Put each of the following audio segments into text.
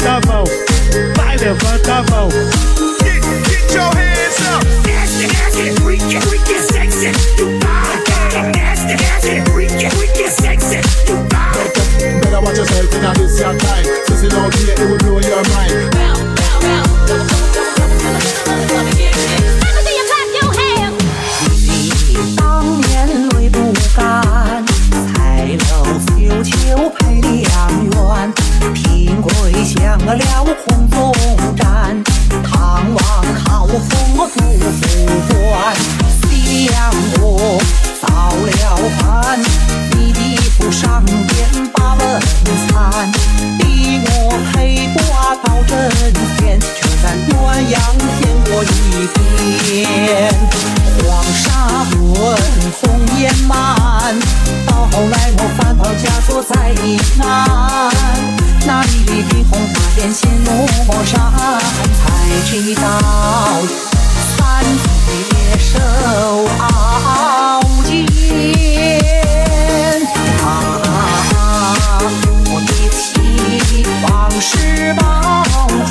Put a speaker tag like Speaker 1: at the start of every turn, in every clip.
Speaker 1: levantava, vai levanta a mão. Get your hands up. Nasty, nasty, freaky, freaky, sexy, you buy. Nasty, nasty, freaky, freaky, sexy, you buy. Better watch yourself in this your time. Since it out here, it will blow your mind. Let me see you clap your hands. 当年泪不干，才能绣球配良缘。贫贵享了红中毡，唐王靠风不复还。西凉我造了反，你的府上边把文餐，逼我陪挂到阵前，却在鸳鸯天过一天。黄沙滚，红颜满，到后来我反跑嫁作在宜安。那里的霓虹花艳羡落山，才知道三界受傲剑。我的妻往事报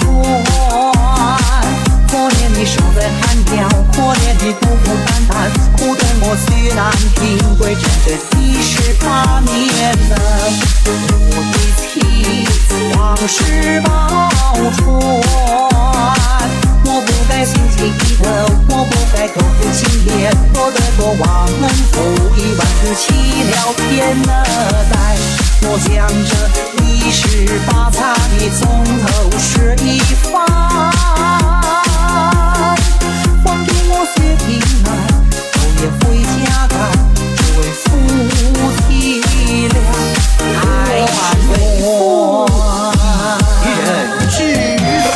Speaker 1: 传，可怜你守在寒窑，可怜你孤孤单单，苦等我虽然贫贵，整整18年了。我的妻往事报传，我不该心急意头，我不该口吐轻言，落得过忘恩负义，万日弃了天了待。我将这18载从头试一番，还给我些平安，头也回家干，只为夫妻俩爱我。人知。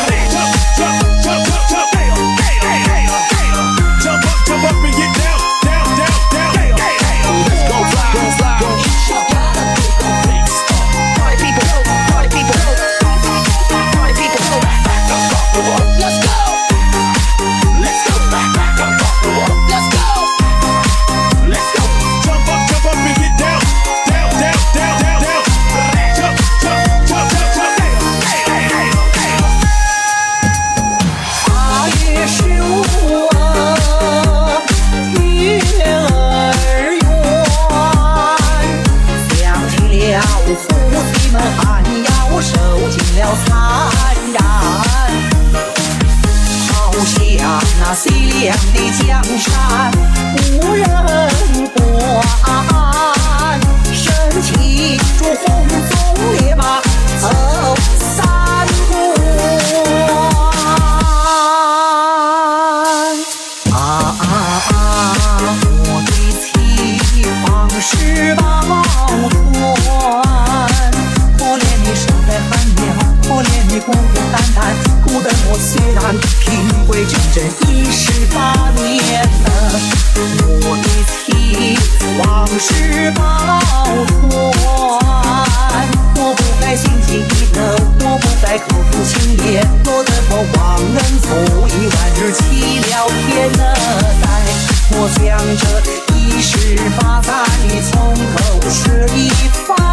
Speaker 1: 西凉的江山无人管，身骑着红鬃烈马走三关。我的妻往事报传，可怜你守在寒窑，可怜你孤孤单单，苦等我虽然贫贵，整整18年了。我的妻往事报传，我不该心急意头，我不该口吐轻言，落得过忘恩负义，万日弃了天了待。我将这18载从头试一番。